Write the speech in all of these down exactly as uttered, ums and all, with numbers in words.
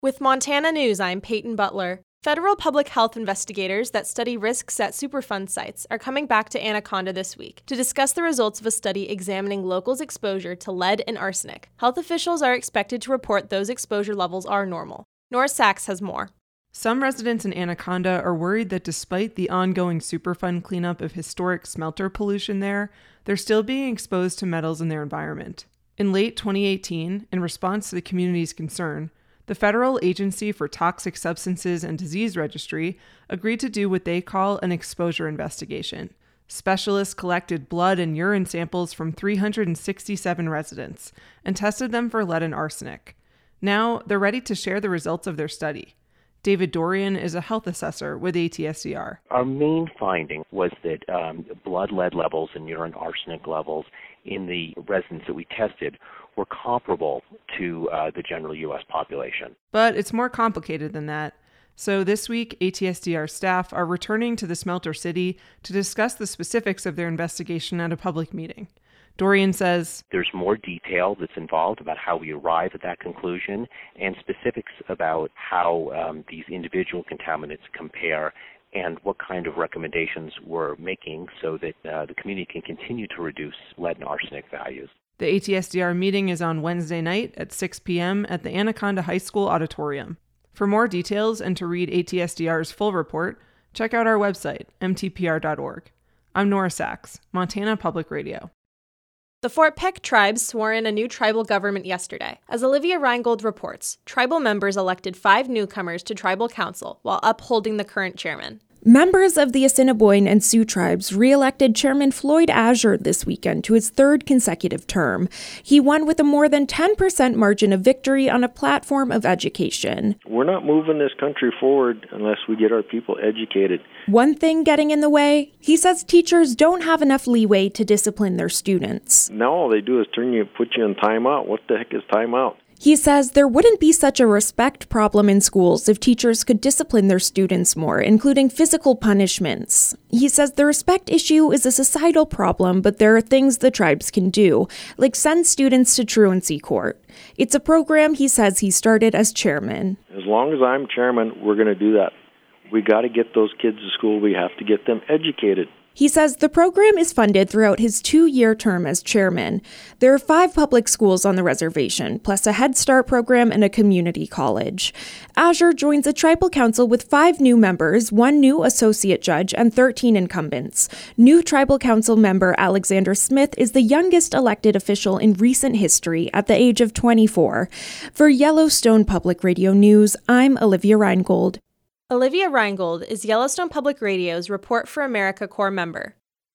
With Montana News, I'm Peyton Butler. Federal public health investigators that study risks at Superfund sites are coming back to Anaconda this week to discuss the results of a study examining locals' exposure to lead and arsenic. Health officials are expected to report those exposure levels are normal. Nora Sachs has more. Some residents in Anaconda are worried that despite the ongoing Superfund cleanup of historic smelter pollution there, they're still being exposed to metals in their environment. In late twenty eighteen, in response to the community's concern, the Federal Agency for Toxic Substances and Disease Registry agreed to do what they call an exposure investigation. Specialists collected blood and urine samples from three hundred sixty-seven residents and tested them for lead and arsenic. Now, they're ready to share the results of their study. David Dorian is a health assessor with A T S D R. Our main finding was that um, blood lead levels and urine arsenic levels in the residents that we tested were comparable to uh, the general U S population. But it's more complicated than that. So this week, A T S D R staff are returning to the smelter city to discuss the specifics of their investigation at a public meeting. Dorian says, there's more detail that's involved about how we arrive at that conclusion and specifics about how um, these individual contaminants compare and what kind of recommendations we're making so that uh, the community can continue to reduce lead and arsenic values. The A T S D R meeting is on Wednesday night at six p.m. at the Anaconda High School auditorium. For more details and to read A T S D R's full report, check out our website, m t p r dot org. I'm Nora Sachs, Montana Public Radio. The Fort Peck tribes swore in a new tribal government yesterday. As Olivia Reingold reports, tribal members elected five newcomers to tribal council while upholding the current chairman. Members of the Assiniboine and Sioux tribes re-elected Chairman Floyd Azure this weekend to his third consecutive term. He won with a more than ten percent margin of victory on a platform of education. We're not moving this country forward unless we get our people educated. One thing getting in the way, he says teachers don't have enough leeway to discipline their students. Now all they do is turn you, put you in timeout. What the heck is timeout? He says there wouldn't be such a respect problem in schools if teachers could discipline their students more, including physical punishments. He says the respect issue is a societal problem, but there are things the tribes can do, like send students to truancy court. It's a program he says he started as chairman. As long as I'm chairman, we're going to do that. We got to get those kids to school. We have to get them educated. He says the program is funded throughout his two-year term as chairman. There are five public schools on the reservation, plus a Head Start program and a community college. Azure joins a tribal council with five new members, one new associate judge, and thirteen incumbents. New tribal council member Alexander Smith is the youngest elected official in recent history at the age of twenty-four. For Yellowstone Public Radio News, I'm Olivia Reingold. Olivia Reingold is Yellowstone Public Radio's Report for America Corps member.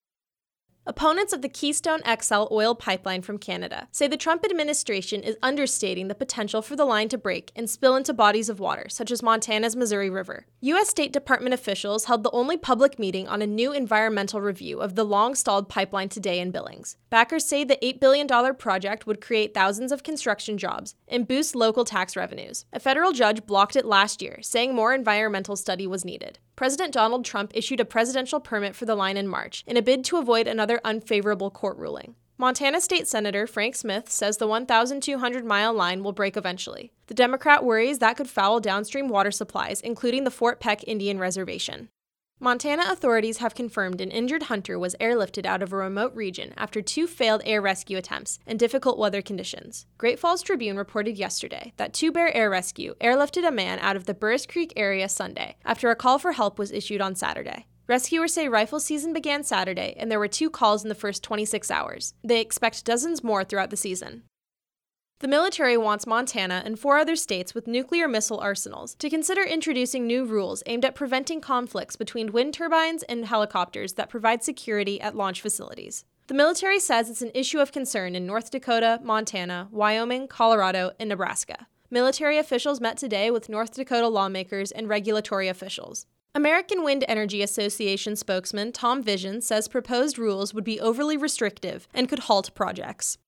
Opponents of the Keystone X L oil pipeline from Canada say the Trump administration is understating the potential for the line to break and spill into bodies of water, such as Montana's Missouri River. U S State Department officials held the only public meeting on a new environmental review of the long-stalled pipeline today in Billings. Backers say the eight billion dollars project would create thousands of construction jobs and boost local tax revenues. A federal judge blocked it last year, saying more environmental study was needed. President Donald Trump issued a presidential permit for the line in March in a bid to avoid another unfavorable court ruling. Montana State Senator Frank Smith says the one thousand two hundred mile line will break eventually. The Democrat worries that could foul downstream water supplies, including the Fort Peck Indian Reservation. Montana authorities have confirmed an injured hunter was airlifted out of a remote region after two failed air rescue attempts and difficult weather conditions. Great Falls Tribune reported yesterday that Two Bear Air Rescue airlifted a man out of the Burris Creek area Sunday after a call for help was issued on Saturday. Rescuers say rifle season began Saturday and there were two calls in the first twenty-six hours. They expect dozens more throughout the season. The military wants Montana and four other states with nuclear missile arsenals to consider introducing new rules aimed at preventing conflicts between wind turbines and helicopters that provide security at launch facilities. The military says it's an issue of concern in North Dakota, Montana, Wyoming, Colorado, and Nebraska. Military officials met today with North Dakota lawmakers and regulatory officials. American Wind Energy Association spokesman Tom Vision says proposed rules would be overly restrictive and could halt projects.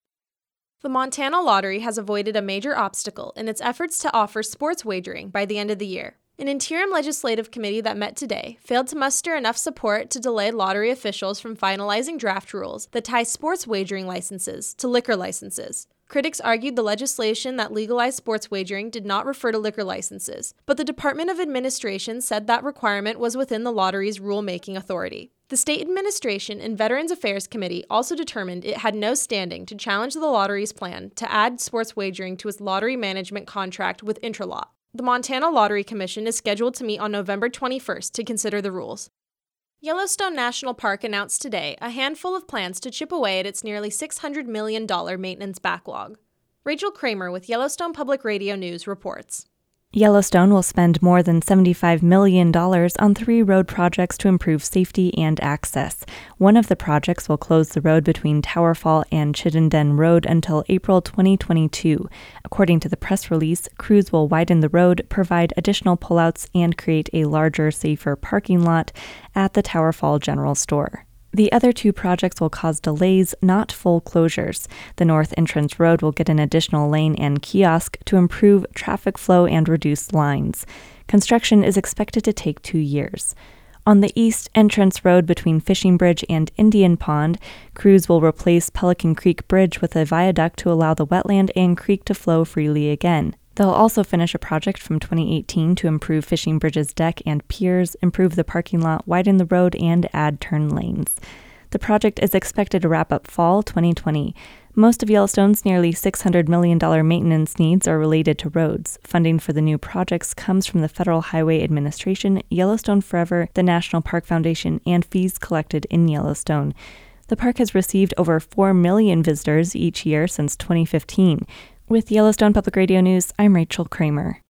The Montana Lottery has avoided a major obstacle in its efforts to offer sports wagering by the end of the year. An interim legislative committee that met today failed to muster enough support to delay lottery officials from finalizing draft rules that tie sports wagering licenses to liquor licenses. Critics argued the legislation that legalized sports wagering did not refer to liquor licenses, but the Department of Administration said that requirement was within the lottery's rulemaking authority. The State Administration and Veterans Affairs Committee also determined it had no standing to challenge the lottery's plan to add sports wagering to its lottery management contract with Intralot. The Montana Lottery Commission is scheduled to meet on November twenty-first to consider the rules. Yellowstone National Park announced today a handful of plans to chip away at its nearly six hundred million dollars maintenance backlog. Rachel Kramer with Yellowstone Public Radio News reports. Yellowstone will spend more than seventy-five million dollars on three road projects to improve safety and access. One of the projects will close the road between Tower Fall and Chittenden Road until April twenty twenty-two. According to the press release, crews will widen the road, provide additional pullouts, and create a larger, safer parking lot at the Tower Fall General Store. The other two projects will cause delays, not full closures. The North Entrance Road will get an additional lane and kiosk to improve traffic flow and reduce lines. Construction is expected to take two years. On the East Entrance Road between Fishing Bridge and Indian Pond, crews will replace Pelican Creek Bridge with a viaduct to allow the wetland and creek to flow freely again. They'll also finish a project from twenty eighteen to improve Fishing Bridge's deck and piers, improve the parking lot, widen the road, and add turn lanes. The project is expected to wrap up fall twenty twenty. Most of Yellowstone's nearly six hundred million dollars maintenance needs are related to roads. Funding for the new projects comes from the Federal Highway Administration, Yellowstone Forever, the National Park Foundation, and fees collected in Yellowstone. The park has received over four million visitors each year since twenty fifteen. With Yellowstone Public Radio News, I'm Rachel Kramer.